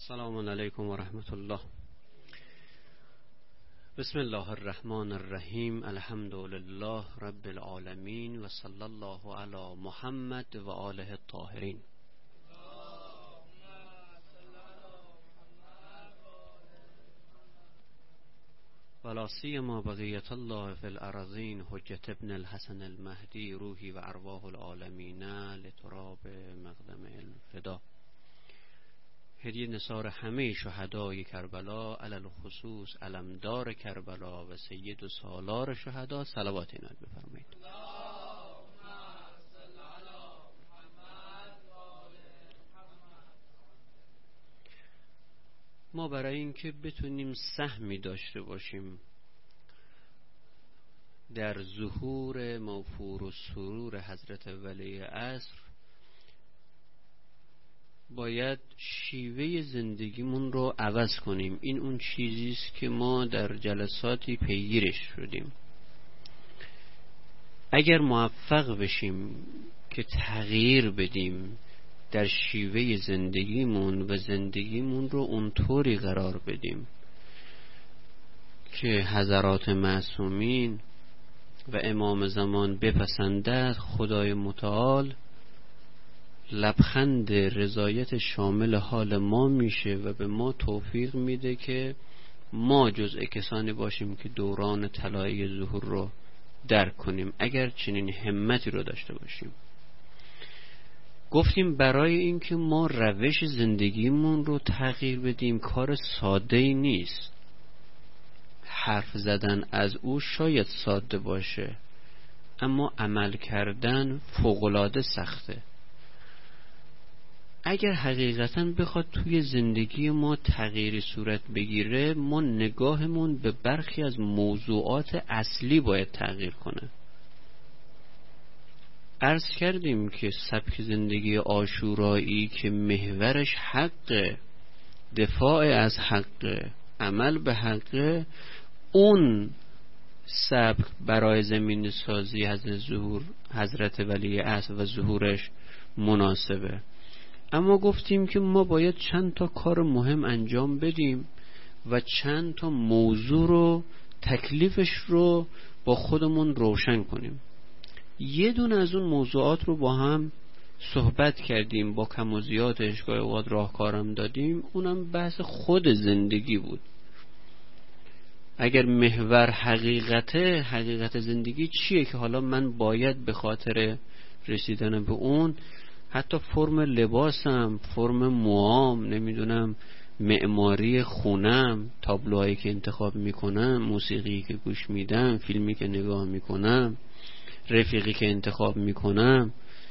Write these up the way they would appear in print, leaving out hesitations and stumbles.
السلام علیکم و رحمت الله. بسم الله الرحمن الرحیم. الحمد لله رب العالمین و صلی الله علی محمد و آله الطاهرین. ولا سیما بقیت الله فی الارضین حجت ابن الحسن المهدی روحی و ارواح العالمین لتراب مقدم الفدا. هدیه نثار همه شهدای کربلا، علل خصوص علمدار کربلا و سید و سالار شهدا صلوات عنایت بفرمایید. ما برای اینکه بتونیم سهمی داشته باشیم در ظهور موفور و سرور حضرت ولی عصر، باید شیوه زندگیمون رو عوض کنیم. این اون چیزیست که ما در جلساتی پیگیرش شدیم. اگر موفق بشیم که تغییر بدیم در شیوه زندگیمون و زندگیمون رو اونطوری قرار بدیم که حضرات معصومین و امام زمان بپسندد، خدای متعال لبخند رضایت شامل حال ما میشه و به ما توفیق میده که ما جزء کسانی باشیم که دوران طلایی ظهور رو درک کنیم، اگر چنین همتی رو داشته باشیم. گفتیم برای اینکه ما روش زندگیمون رو تغییر بدیم کار ساده‌ای نیست. حرف زدن از او شاید ساده باشه، اما عمل کردن فوق‌العاده سخته. اگر حقیقتاً بخواد توی زندگی ما تغییری صورت بگیره، ما نگاهمون به برخی از موضوعات اصلی باید تغییر کنه. عرض کردیم که سبک زندگی عاشورایی که محورش حق، دفاع از حق، عمل به حق، اون سبک برای زمین سازی حضرت ولی عصر و ظهورش مناسبه. اما گفتیم که ما باید چند تا کار مهم انجام بدیم و چند تا موضوع رو، تکلیفش رو با خودمون روشن کنیم. یه دونه از اون موضوعات رو با هم صحبت کردیم، با کم و زیادش گاهی اوقات راهکارم دادیم. اونم بحث خود زندگی بود. اگر محور حقیقت زندگی چیه که حالا من باید به خاطر رسیدن به اون حتی فرم لباسم، فرم موام، نمیدونم معماری خونم، تابلوهایی که انتخاب میکنم، موسیقی که گوش میدم، فیلمی که نگاه میکنم، رفیقی که انتخاب میکنم،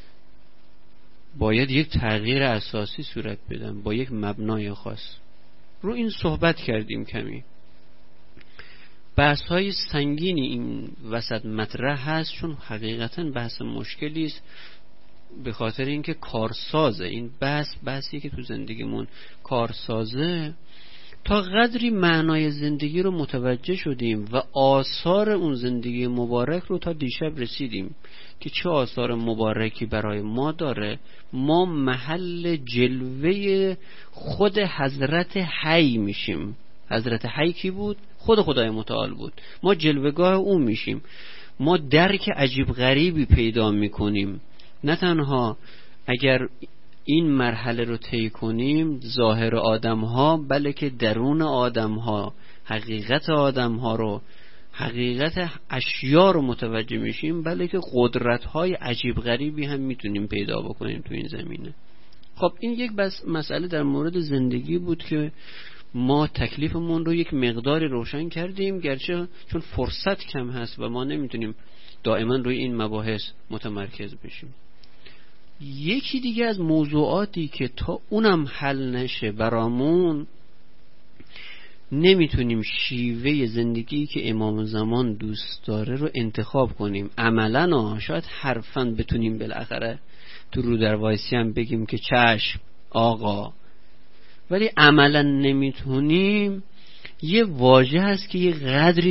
باید یک تغییر اساسی صورت بدم با یک مبنای خاص. رو این صحبت کردیم کمی. بحث های سنگینی این وسط مطرح هست، چون حقیقتا بحث مشکلی است، به خاطر اینکه کارسازه. این بحثی که تو زندگیمون کارسازه. تا قدری معنای زندگی رو متوجه شدیم و آثار اون زندگی مبارک رو تا دیشب رسیدیم که چه آثار مبارکی برای ما داره. ما محل جلوه خود حضرت حی میشیم. حضرت حی کی بود؟ خود خدای متعال بود. ما جلوهگاه اون میشیم. ما درک عجیب غریبی پیدا میکنیم. نه تنها اگر این مرحله رو طی کنیم ظاهر آدم ها، بلکه درون آدم ها، حقیقت آدم ها رو، حقیقت اشیا رو متوجه میشیم، بلکه قدرت های عجیب غریبی هم میتونیم پیدا بکنیم تو این زمینه. خب این یک مسئله در مورد زندگی بود که ما تکلیفمون رو یک مقداری روشن کردیم، گرچه چون فرصت کم هست و ما نمیتونیم دائما روی این مباحث متمرکز بشیم. یکی دیگه از موضوعاتی که تا اونم حل نشه برامون، نمیتونیم شیوه زندگی که امام زمان دوست داره رو انتخاب کنیم. عملاً شاید حرفاً بتونیم بالاخره تو رو در وایسی هم بگیم که چشم آقا، ولی عملاً نمیتونیم. یه واژه هست که یه قدری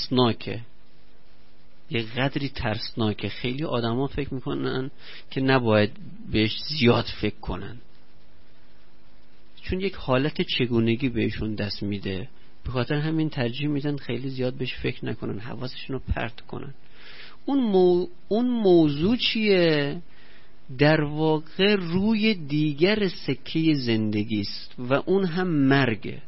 ترسناکه. خیلی آدما فکر میکنن که نباید بهش زیاد فکر کنن، چون یک حالت چگونگی بهشون دست میده، به خاطر همین ترجیح میدن خیلی زیاد بهش فکر نکنن، حواسشون رو پرت کنن. اون موضوع چیه؟ در واقع روی دیگر سکه زندگی است و اون هم مرگه.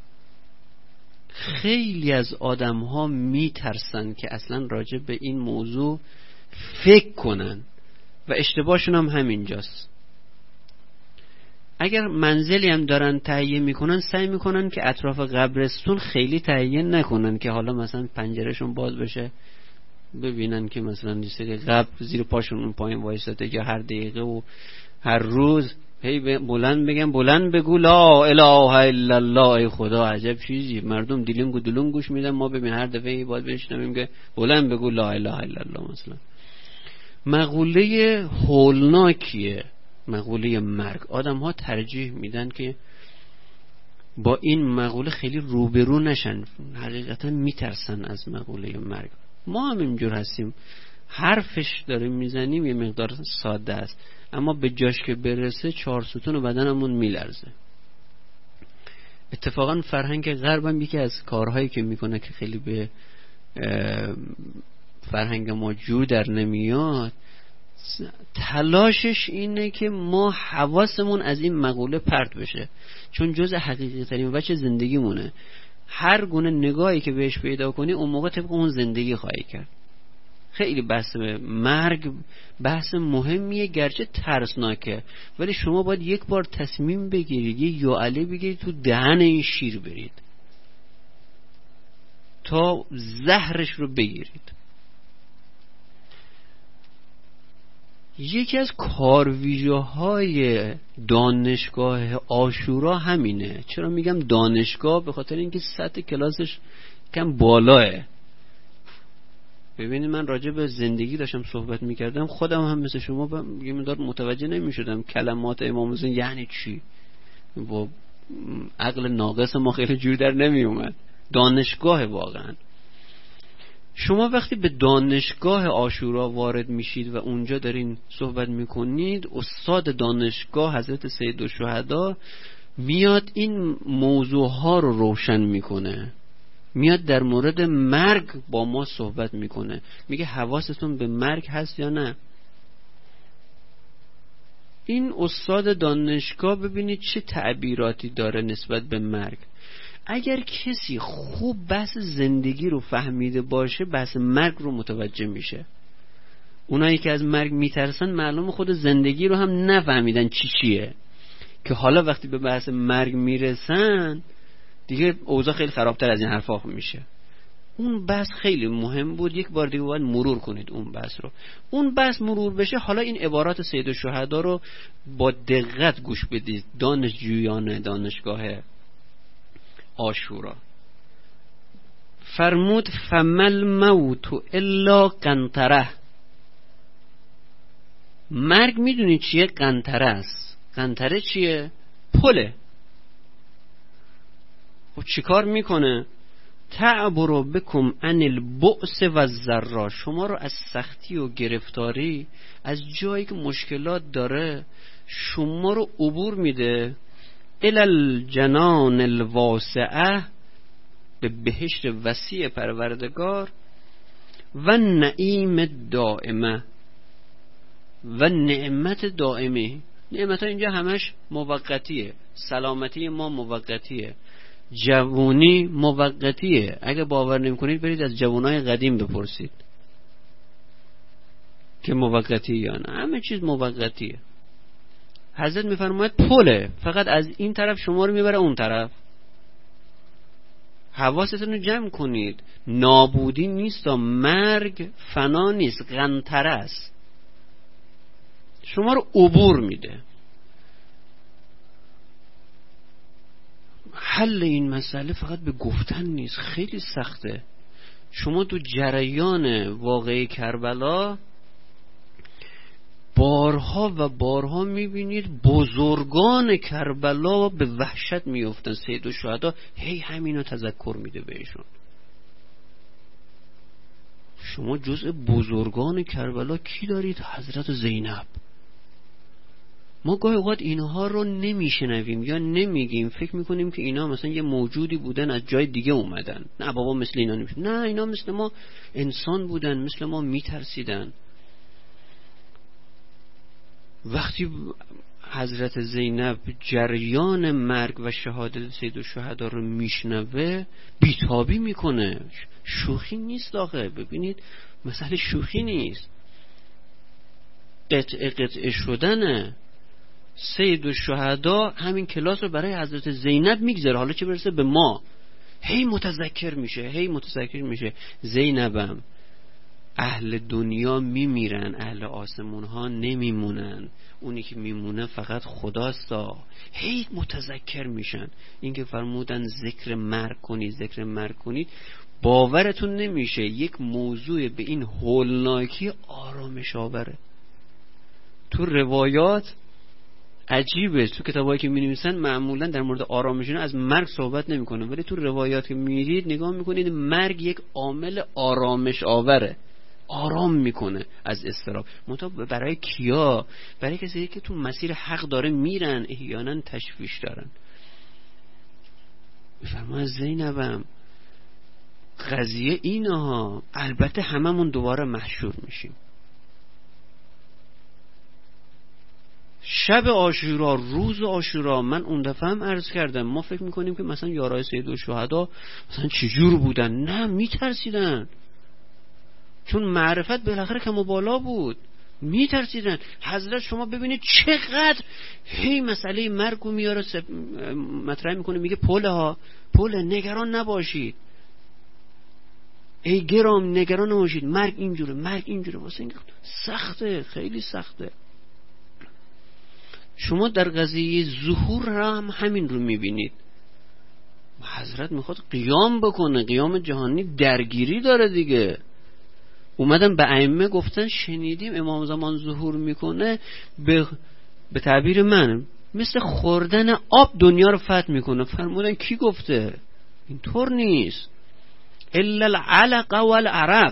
خیلی از آدم ها میترسن که اصلا راجع به این موضوع فکر کنن و اشتباهشون هم همینجاست. اگر منزلی هم دارن تهیه میکنن، سعی میکنن که اطراف قبرستون خیلی تهیه نکنن که حالا مثلا پنجرهشون باز بشه ببینن که مثلا یه قبر زیر پاشون اون پایین وایساده، یا هر دقیقه و هر روز هی بلند بگن بلند بگو لا اله الا الله. ای خدا عجب چیزی، مردم دیلنگ و دلنگ گوش میدن، ما ببین هر دفعه باید بشنویم که بلند بگو لا اله الا الله. مثلا مقوله هولناکیه، مقوله مرگ. آدم ها ترجیح میدن که با این مقوله خیلی روبرو نشن، حقیقتا میترسن از مقوله مرگ. ما هم اینجور هستیم، حرفش داریم میزنیم یه مقدار ساده است، اما به جاش که برسه 4 ستون بدنمون میلرزه. اتفاقا فرهنگ غرب هم یکی از کارهایی که میکنه که خیلی به فرهنگ ما جو در نمیاد، تلاشش اینه که ما حواسمون از این مقوله پرت بشه، چون جز حقیقی ترین وجه زندگیمونه. هر گونه نگاهی که بهش پیدا کنی اون موقع طبق اون زندگی خواهی کرد. خیلی بحث مرگ بحث مهمیه، گرچه ترسناکه، ولی شما باید یک بار تصمیم بگیرید، یه یعله بگیرید تو دهن این شیر برید تا زهرش رو بگیرید. یکی از کارویژه‌های دانشگاه عاشورا همینه. چرا میگم دانشگاه؟ به خاطر اینکه سطح کلاسش کم بالاه. ببینید من راجع به زندگی داشتم صحبت میکردم، خودم هم مثل شما یه مقدار متوجه نمیشدم کلمات امام حسین یعنی چی، با عقل ناقص ما خیلی جور در نمیومد. دانشگاه واقعا. شما وقتی به دانشگاه عاشورا وارد میشید و اونجا دارین صحبت میکنید، استاد دانشگاه حضرت سیدالشهدا میاد این موضوع ها رو روشن میکنه، میاد در مورد مرگ با ما صحبت میکنه، میگه حواستون به مرگ هست یا نه. این استاد دانشگاه ببینید چه تعبیراتی داره نسبت به مرگ. اگر کسی خوب بحث زندگی رو فهمیده باشه، بحث مرگ رو متوجه میشه. اونایی که از مرگ میترسن معلوم خود زندگی رو هم نفهمیدن چیه، که حالا وقتی به بحث مرگ میرسن دیگه اوضاع خیلی خرابتر از این حرفا میشه. اون بحث خیلی مهم بود، یک بار دیگه باید مرور کنید اون بحث رو. اون بحث مرور بشه، حالا این عبارات سیدالشهدا رو با دقت گوش بدید دانشجویان دانشگاه عاشورا. فرمود فمل موت الا قنطره. مرگ میدونید چیه؟ قنطره است. قنطره چیه؟ پله. خب چیکار میکنه؟ تعبرو بکم عن البؤس و الضرا. شما رو از سختی و گرفتاری، از جایی که مشکلات داره، شما رو عبور میده الی الجنان الواسعه، به بهشت وسیع پروردگار، و نعیم دائمه، و نعمت دائمه. نعمت ها اینجا همش موقتیه. سلامتی ما موقتیه، جوونی موقتیه. اگه باور نمی کنید برید از جوانای قدیم بپرسید که موقتیه یا نه. همه چیز موقتیه. حضرت میفرماید پله، فقط از این طرف شما رو میبره اون طرف. حواستون رو جمع کنید، نابودی نیست، مرگ فنا نیست، قنطره است، شما رو عبور میده. حل این مسئله فقط به گفتن نیست، خیلی سخته. شما تو جریان واقعی کربلا بارها و بارها میبینید بزرگان کربلا به وحشت میافتن. سیدالشهدا هی همینو تذکر میده بهشون. شما جزء بزرگان کربلا کی دارید؟ حضرت زینب. ما گاهی اوقات اینها رو نمیشنویم یا نمیگیم، فکر میکنیم که اینا مثلا یه موجودی بودن از جای دیگه اومدن. نه بابا، مثل اینا نمیشه. نه، اینا مثل ما انسان بودن، مثل ما میترسیدن. وقتی حضرت زینب جریان مرگ و شهادت سیدالشهدا رو میشنوه بیتابی میکنه. شوخی نیست آخه، ببینید مسئله شوخی نیست، قطعه شدنه. سیدالشهدا همین کلاس رو برای حضرت زینب میگذاره، حالا چه برسه به ما. هی متذکر میشه زینبم اهل دنیا میمیرن، اهل آسمون ها نمیمونن، اونی که میمونه فقط خداست. هی متذکر میشن. این که فرمودن ذکر مرگ کنید، باورتون نمیشه یک موضوع به این هولناکی آرامش آوره. تو روایات عجیبه، تو کتابایی که می‌نویسن معمولا در مورد آرامش از مرگ صحبت نمی‌کنه، ولی تو روایات که می‌رید نگاه می‌کنید مرگ یک عامل آرامش آوره، آرام میکنه از اضطراب. منتها برای کیا؟ برای کسی که تو مسیر حق داره میرن، احیانا تشویش دارن. میفرما زینبم قضیه اینها. البته هممون دوباره محشور میشیم. شب عاشورا، روز عاشورا، من اون دفعه هم عرض کردم، ما فکر میکنیم که مثلا یارای سیدالشهدا مثلا چجور بودن. نه، میترسیدن، چون معرفت بالاخره کم و بالا بود، میترسیدن. حضرت شما ببینید چقدر هی مسئله مرگ رو میاره مطرح میکنه، میگه پل نگران نباشید، ای گرام نگران نباشید، مرگ اینجوره. واسه این سخته، خیلی سخته. شما در قضیه ظهور را هم همین رو میبینید. حضرت میخواد قیام بکنه، قیام جهانی درگیری داره دیگه. اومدن به ائمه گفتن شنیدیم امام زمان ظهور میکنه، به تعبیر من مثل خوردن آب دنیا رو فتح میکنه. فرمودن کی گفته؟ اینطور نیست. الا العلق والعرق،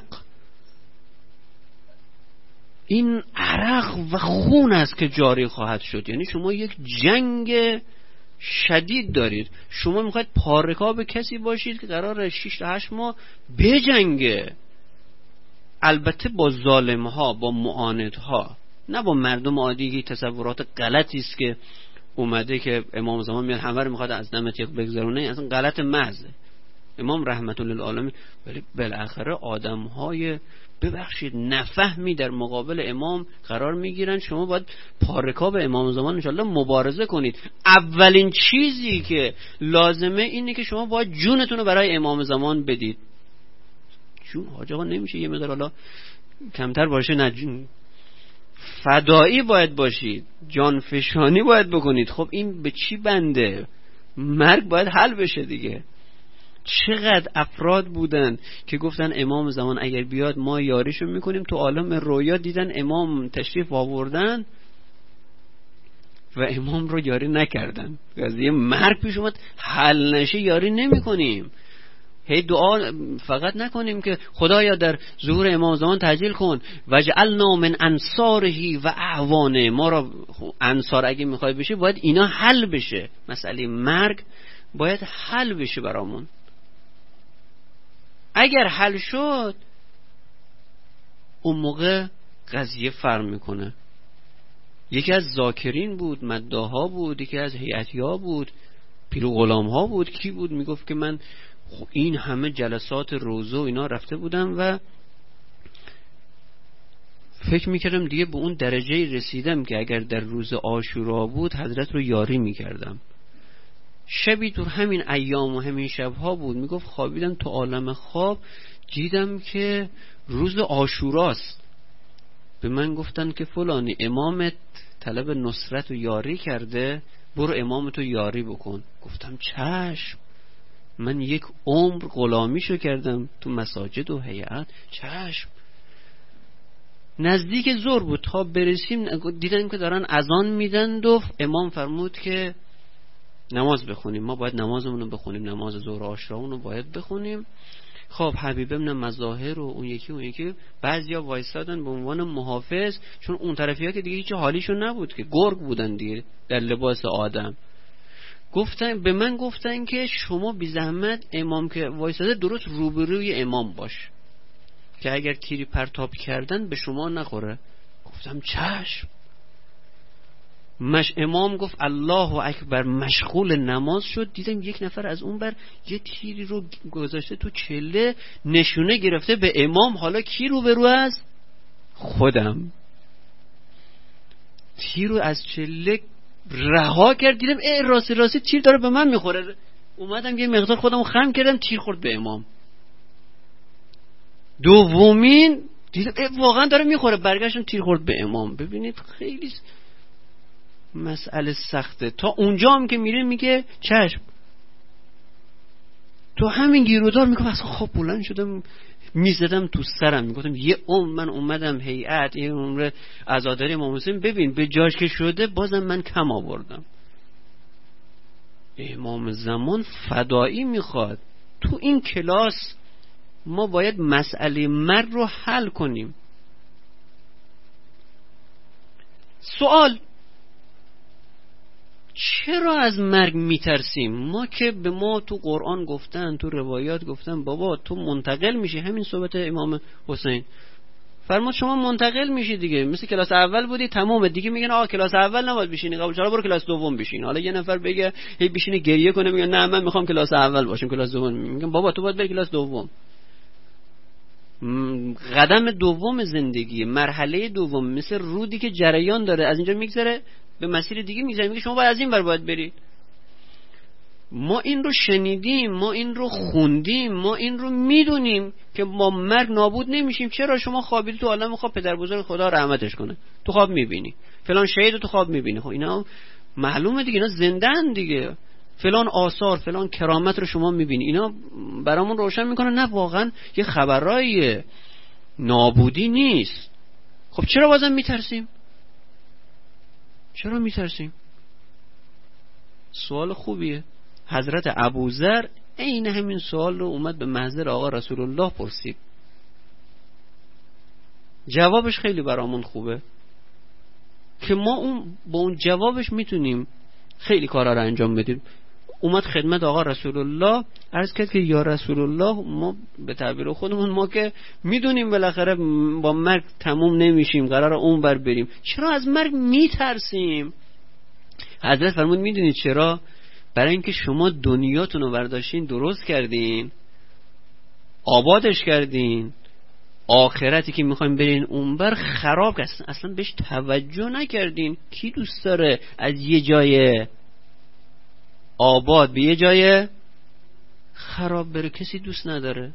این عرق و خون است که جاری خواهد شد. یعنی شما یک جنگ شدید دارید. شما میخواید پارکاب کسی باشید که قراره 6 تا 8 ماه بجنگه، البته با ظالم ها، با معاند ها، نه با مردم عادی که تصورات غلطی است که اومده که امام زمان میاد همه رو میخواد از دم تیغ بگذرونه. اصلا غلط محضه. امام رحمت للعالمین، ولی بالاخره آدم های ببخشید نفهمی در مقابل امام قرار میگیرن. شما باید پارکاب امام زمان انشاءالله مبارزه کنید. اولین چیزی که لازمه اینه که شما باید جونتون رو برای امام زمان بدید. جون حاج آقا نمیشه یه مقدار حالا کمتر باشه، نه جون فدایی باید باشید، جان فشانی باید بکنید. خب این به چی بنده؟ مرگ باید حل بشه دیگه. چقدر افراد بودن که گفتن امام زمان اگر بیاد ما یاریشو میکنیم، تو عالم رویا دیدن امام تشریف آوردن و امام رو یاری نکردن. قضیه مرگ پیش اومد، حل نشه یاری نمیکنیم. هی دعا فقط نکنیم که خدایا در ظهور امام زمان تعجیل کن، وجعلنا من انصاره و اعوانه. ما را انصار اگه میخوای بشه باید اینا حل بشه. مسئله مرگ باید حل بشه برامون. اگر حل شد اون موقع قضیه فرق میکنه. یکی از ذاکرین بود، مداها بود، یکی از هیئتی‌ها بود، پیر و غلام‌ها بود. کی بود؟ میگفت که من این همه جلسات روزه و اینا رفته بودم و فکر میکردم دیگه به اون درجه رسیدم که اگر در روز عاشورا بود حضرت رو یاری میکردم. شبی تو همین ایام و همین شبها بود، میگفت خوابیدم، تو عالم خواب دیدم که روز عاشوراست. به من گفتن که فلانی امامت طلب نصرت و یاری کرده، برو امامتو یاری بکن. گفتم چشم، من یک عمر غلامیشو کردم تو مساجد و هیئت، چشم. نزدیک ظهر بود، تا برسیم دیدن که دارن اذان میدن و امام فرمود که نماز بخونیم. ما باید نمازمون رو بخونیم، نماز ظهر عاشورا رو باید بخونیم. خب حبیب ابن مظاهر و اون یکی بعضیا وایسادن به عنوان محافظ، چون اون طرفیا که دیگه هیچ حالیشون نبود که گرگ بودن دیگه در لباس آدم. گفتن به من گفتن که شما بی زحمت امام که وایساده درست روبروی امام باش که اگر تیری پرتاب کردن به شما نخوره. گفتم چشم. امام گفت الله اکبر، مشغول نماز شد، دیدم یک نفر از اون بر یه تیری رو گذاشته تو چله، نشونه گرفته به امام. حالا کی روبرو است؟ خودم. تیر رو از چله رها کرد، دیدم راستی تیر داره به من میخوره. اومدم یه مقدار خودم خم کردم، تیر خورد به امام. دومین دیدم واقعا داره میخوره، برگشتم تیر خورد به امام. ببینید خیلی مسئله سخته. تا اونجا هم که میره میگه چشم. تو همین گیرودار میگم اصلا خواب بلند شدم میزدم تو سرم، میگفتم یه من اومدم هیئت یه عمر عزاداری امام حسین، ببین به جاش که شده بازم من کم آوردم. امام زمان فدایی میخواد. تو این کلاس ما باید مسئله مرگ رو حل کنیم. سوال: چرا از مرگ میترسیم؟ ما که به ما تو قرآن گفتن، تو روایات گفتن بابا تو منتقل میشی. همین صحبت امام حسین فرمود شما منتقل میشی دیگه، مثل کلاس اول بودی تمومه دیگه. میگن کلاس اول نباید بشینی، قبول چرا برو کلاس دوم بشین. حالا یه نفر بگه هی بشینه گریه کنه، میگه نه من میخوام کلاس اول باشم، کلاس دوم. میگن بابا تو باید بری کلاس دوم. قدم دوم زندگی، مرحله دوم، مثل رودی که جریان داره، از اینجا میگذره به مسیر دیگه میگذره، میگه شما باید از این ور باید بری. ما این رو شنیدیم، ما این رو خوندیم، ما این رو میدونیم که ما مرگ نابود نمیشیم. چرا؟ شما خوابیدی تو عالم خواب، پدر بزرگ خدا رحمتش کنه تو خواب میبینی، فلان شهید رو تو خواب میبینی. خب اینا معلومه دیگه، اینا زنده‌اند دیگه. فلان آثار، فلان کرامت رو شما میبینی، اینا برامون روشن میکنه نه واقعا یه خبرای نابودی نیست. خب چرا بازم میترسیم؟ چرا میترسیم؟ سوال خوبیه. حضرت ابوذر عین همین سوال رو اومد به محضر آقا رسول الله پرسید. جوابش خیلی برامون خوبه که ما با اون جوابش میتونیم خیلی کارا رو انجام بدیم. اومد خدمت آقا رسول الله عرض کرد که یا رسول الله، ما به تعبیر خودمون ما که میدونیم بالاخره با مرگ تموم نمیشیم، قراره اون بر بریم، چرا از مرگ میترسیم؟ حضرت فرمود میدونید چرا؟ برای اینکه شما دنیاتون رو برداشتین درست کردین، آبادش کردین، آخرتی که میخوایم برین اون بر خراب کردین، اصلا بهش توجه نکردین. کی دوست داره از یه جای آباد به یه جای خراب بره؟ کسی دوست نداره.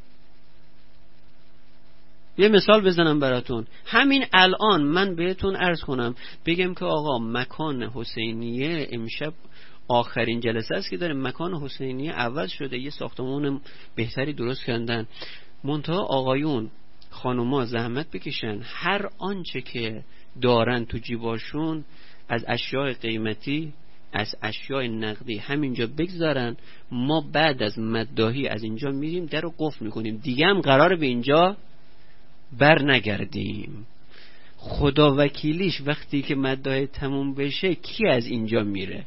یه مثال بزنم براتون. همین الان من بهتون عرض کنم بگم که آقا مکان حسینیه امشب آخرین جلسه است که داره، مکان حسینیه عوض شده، یه ساختمان بهتری درست کردن. منتها آقایون خانوما زحمت بکشن، هر آنچه که دارن تو جیباشون از اشیاء قیمتی، از اشیاء نقدی همینجا بگذارن. ما بعد از مداحی از اینجا میریم در رو قفل میکنیم، دیگه هم قراره به اینجا بر نگردیم. خدا وکیلیش وقتی که مداحی تموم بشه کی از اینجا میره؟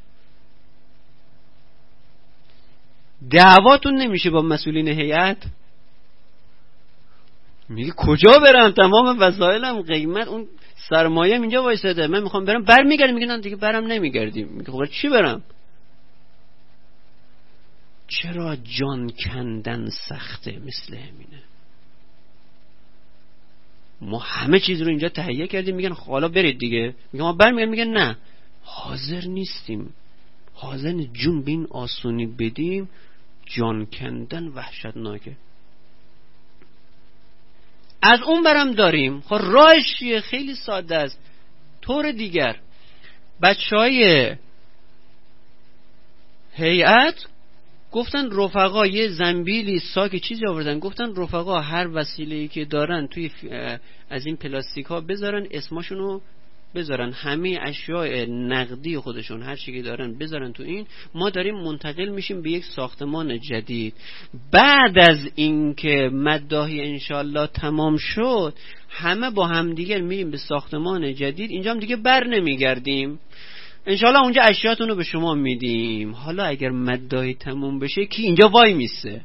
دعواتون نمیشه با مسئولین هیئت؟ میگه کجا برم؟ تمام وسایلم قیمت، اون سرمایه اینجا وایساده، من میخوام برم. برمیگردیم میگن دیگه برم نمیگردیم. میگه خب چی برم؟ چرا جان کندن سخته؟ مثل همینه. ما همه چیز رو اینجا تهیه کردیم، میگن حالا برید دیگه. میگه ما برمیگردیم، میگن نه حاضر نیستیم، حاضر جون بین آسونی بدیم. جان کندن وحشتناکه. از اون برم داریم. خب راهش چیه؟ خیلی ساده است. طور دیگر بچهای هیئت گفتن رفقا یه زنبیلی ساک چیزی آوردن، گفتن رفقا هر وسیله‌ای که دارن توی از این پلاستیک ها بذارن، اسمشونو بذارن همه اشیاء نقدی خودشون هر چیزی دارن بذارن تو این، ما داریم منتقل میشیم به یک ساختمان جدید. بعد از اینکه مداحی انشالله تمام شد، همه با همدیگر میریم به ساختمان جدید. اینجا هم دیگه بر نمیگردیم، انشالله اونجا اشیاتون رو به شما میدیم. حالا اگر مداحی تمام بشه کی اینجا وای میسه؟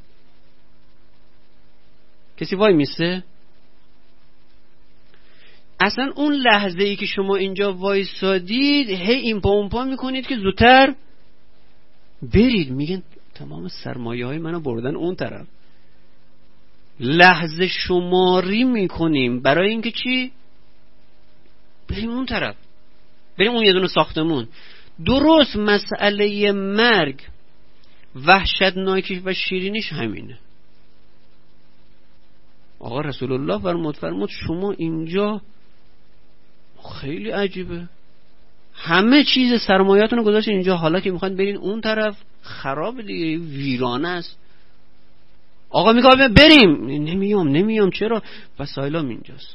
کسی وای میسه؟ اصلا اون لحظه ای که شما اینجا وایسادید هی این پا اون پا میکنید که زودتر برید. میگن تمام سرمایه های منو بردن اون طرف. لحظه شماری میکنیم برای اینکه چی؟ بریم اون طرف، بریم اون یه دونه ساختمون. درست مسئله مرگ وحشتناکی و شیرینیش همینه. آقا رسول الله فرمود شما اینجا خیلی عجیبه، همه چیز سرمایه‌تون رو گذاشتین اینجا، حالا که میخواین برین اون طرف خراب دیگه، ویرانه است. آقا میگه بریم، نمیام. چرا؟ وسایلام اینجاست.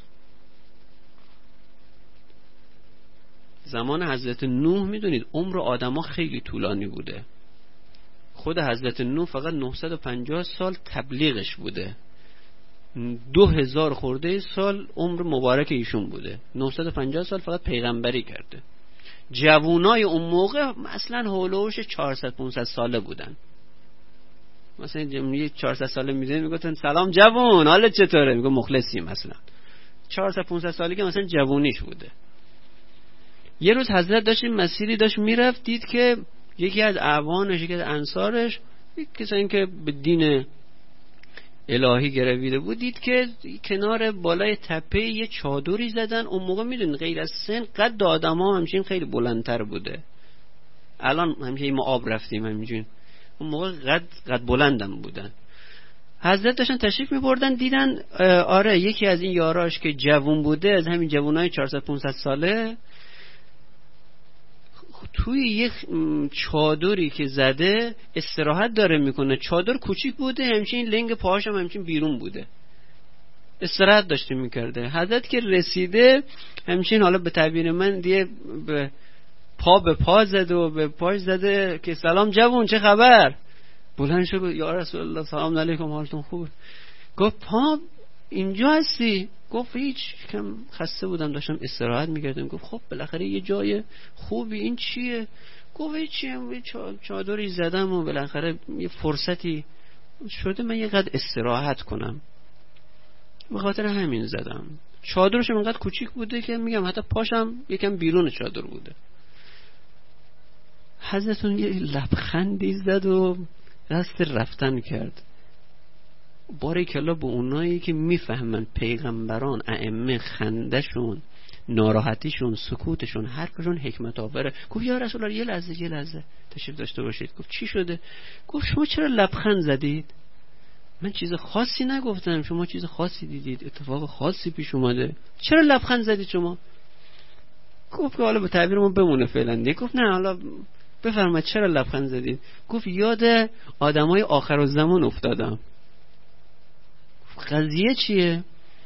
زمان حضرت نوح میدونید عمر آدما خیلی طولانی بوده. خود حضرت نوح فقط 950 سال تبلیغش بوده، 2000 خورده سال عمر مبارک ایشون بوده، 950 سال فقط پیغمبری کرده. جوونای اون موقع مثلا هولوش 400-500 ساله بودن. مثلا یه 400 ساله میزنه میگفتن سلام جوون، حالت چطوره؟ میگه مخلصیم. مثلا 400-500 سالی که مثلا جوونیش بوده. یه روز حضرت داشت مسیری داشت میرفت، دید که یکی از اعوانش، یکی از انصارش، کسایی که به دین الهی گرویده بود، دید که کنار بالای تپه یه چادری زدن. اون موقع میدونید غیر از سن قد آدم‌ها همچین خیلی بلندتر بوده. الان همچین ما آب رفتیم همچین، اون موقع قد بلندم بودن. حضرت داشتن تشریف می‌بردن، دیدن آره یکی از این یاراش که جوون بوده، از همین جوونای 400-500 ساله، توی یک چادری که زده استراحت داره میکنه. چادر کوچیک بوده، همچین لنگ پاهاش هم همچین بیرون بوده، استراحت داشته میکرده. حضرت که رسیده همچین، حالا به تعبیر من دیگه به پا زده و به پاش زده که سلام جوون چه خبر؟ بلند شد یا رسول الله سلام علیکم، حالتون خوبه؟ گفت پا اینجا هستی؟ گفت هیچ، کم خسته بودم داشتم استراحت میکردم. گفت خب بالاخره یه جای خوبی، این چیه؟ گفت هیچی، هم چادری زدم و بالاخره یه فرصتی شده من یه قدر استراحت کنم، به خاطر همین زدم. چادرش اینقدر کوچیک بوده که میگم حتی پاشم یکم بیرون چادر بوده. حضرتون یه لبخندی زد و قصد رفتن کرد. باریکلا به اونایی که میفهمن پیغمبران ائمه خندشون، ناراحتیشون، سکوتشون، حرفشون حکمت آوره. گفت یا رسول الله یه لحظه تشریف داشته باشید. گفت چی شده؟ گفت شما چرا لبخند زدید؟ من چیز خاصی نگفتم، شما چیز خاصی دیدید، اتفاق خاصی پیش اومده، چرا لبخند زدید شما؟ گفت که حالا به تعبیر ما بمونه فعلا دیگه. گفت نه حالا بفرمایید چرا لبخند زدید؟ گفت یاد آدمای آخرالزمان افتادم. قضیه چیه؟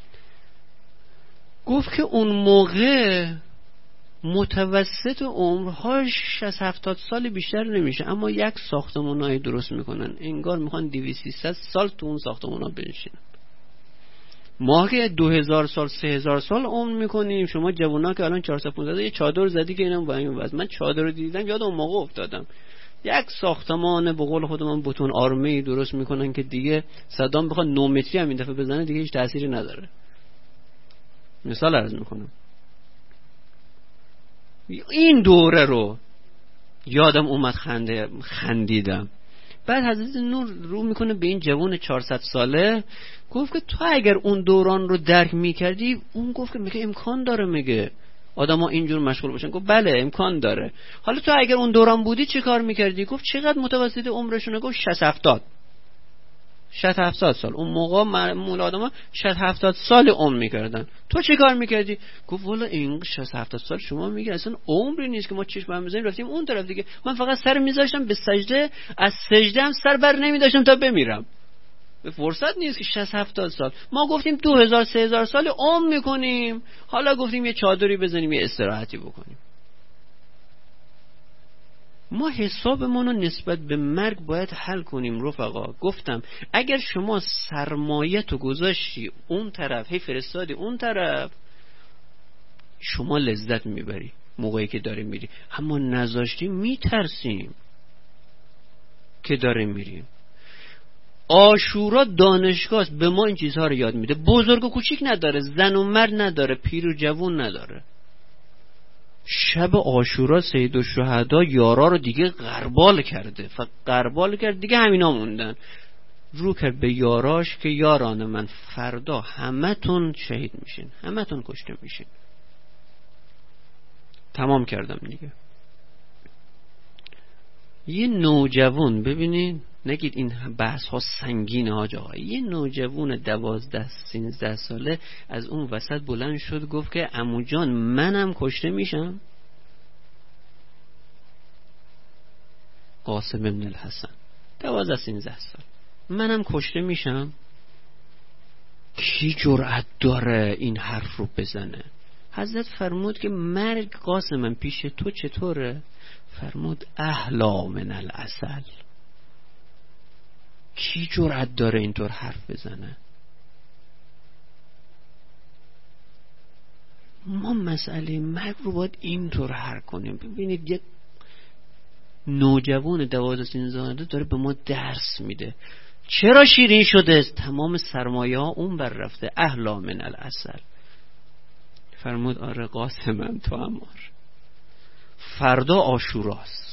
گفت که اون موقع متوسط عمرهاش از 70 سال بیشتر نمیشه، اما یک ساختمانای درست میکنن انگار میخوان 200-300 سال تو اون ساختمانا بنشینن. ما که 2000 سال 3000 سال عمر میکنیم، شما جوونا که الان 450 یه چادر زدی که اینم با این وضع. من چادر رو دیدم یاد اون موقع افتادم. یک ساختمان به قول خودمون بتون آرمی درست میکنن که دیگه صدام بخواد 9 متری هم این دفعه بزنه دیگه هیچ تأثیری نداره. مثال عرض میکنم. این دوره رو یادم اومد، خندیدم. بعد حضرت نور رو میکنه به این جوان 400 ساله، گفت که تو اگر اون دوران رو درک میکردی، اون گفت که میگه امکان داره، میگه آدم ها اینجور مشغول باشن. گفت بله امکان داره. حالا تو اگر اون دوران بودی چه کار میکردی؟ گفت چقدر متوسط عمرشونه؟ گفت 60-70 سال. اون موقع معمول آدم ها 60-70 سال عمر میکردن. تو چه کار میکردی؟ گفت والا این 60-70 سال شما میگه اصلا عمری نیست که ما چشم هم بزنیم رفتیم اون طرف دیگه. من فقط سر میذاشتم به سجده، از سجده هم سر بر نمیداشتم تا بمیرم. به فرصت نیست که 60-70 سال. ما گفتیم 2000-3000 سال عمر میکنیم، حالا گفتیم یه چادری بزنیم یه استراحتی بکنیم. ما حسابمون رو نسبت به مرگ باید حل کنیم رفقا. گفتم اگر شما سرمایه تو گذاشتی اون طرف، هی فرستادی اون طرف، شما لذت میبری موقعی که داری میری، اما نذاشتی میترسیم که داریم میریم. عاشورا دانشگاه به ما این چیزها رو یاد میده. بزرگ و کوچیک نداره، زن و مرد نداره، پیر و جوون نداره. شب عاشورا سید الشهدا یارا رو دیگه غربال کرده، فقط غربال کرد دیگه، همینا موندن. رو کرد به یاراش که یاران من فردا همتون شهید میشین، همتون کشته میشین. تمام کردم دیگه. یه نوجوان، ببینین نگید این بحث ها سنگینه ها جاها، یه نوجوان 12-13 ساله از اون وسط بلند شد گفت که عمو جان منم کشته میشم. قاسم ابن الحسن 12-13 سال، منم کشته میشم. کی جرأت داره این حرف رو بزنه؟ حضرت فرمود که مرگ قاسمم پیش تو چطوره؟ فرمود احلا من العسل. کی جرأت داره اینطور حرف بزنه؟ ما مسئله مرگ رو باید اینطور حل کنیم. ببینید یک نوجوان 12-13 ساله داره به ما درس میده چرا شیرین شده، تمام سرمایه ها اون بر رفته، احلا من العسل. فرمود آره قاسمم تو امار، فردا عاشوراست.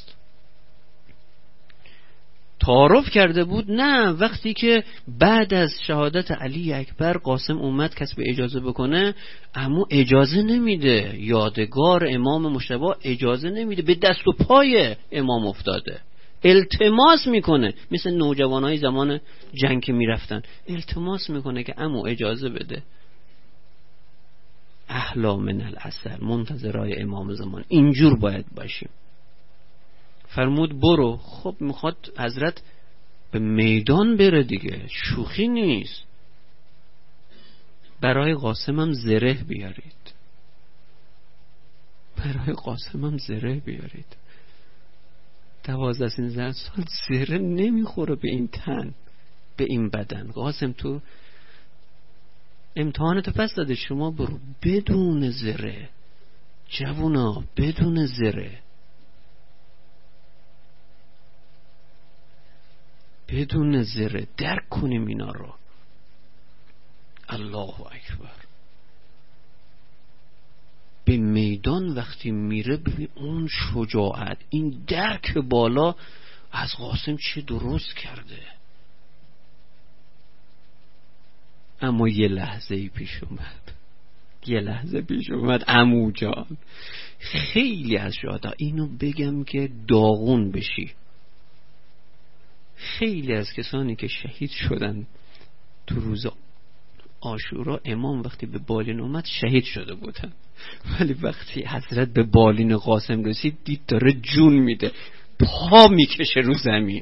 تعارف کرده بود نه، وقتی که بعد از شهادت علی اکبر قاسم اومد کسب اجازه بکنه، اما اجازه نمیده. یادگار امام مجتبی اجازه نمیده، به دست و پای امام افتاده، التماس میکنه. مثل نوجوانای زمان جنگ که میرفتن التماس میکنه که امو اجازه بده. احلا من العسل، منتظرای امام زمان اینجور باید باشیم. فرمود برو. خب میخواد حضرت به میدان بره دیگه، شوخی نیست. برای قاسمم زره بیارید، برای قاسمم زره بیارید. 12-13 سال زره نمیخوره به این تن، به این بدن. قاسم تو امتحانتو پس داده، شما برو بدون زره. جوونا بدون زره، بدون زره درک کنیم اینا رو. الله اکبر. به میدان وقتی میره ببین اون شجاعت، این درک بالا از قاسم چه درست کرده. اما یه لحظه پیش اومد، یه لحظه پیش اومد عمو جان. خیلی از شهدا اینو بگم که داغون بشی، خیلی از کسانی که شهید شدن تو روز عاشورا، امام وقتی به بالین اومد شهید شده بودن، ولی وقتی حضرت به بالین قاسم رسید دید داره جون میده، پا میکشه رو زمین.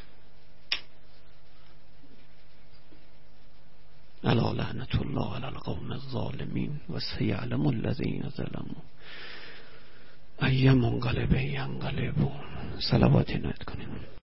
الا لعنت الله علی القوم الظالمین و سیعلم الذین ظلموا ای منقلب ینقلبون. صلوات عنایت کنیم.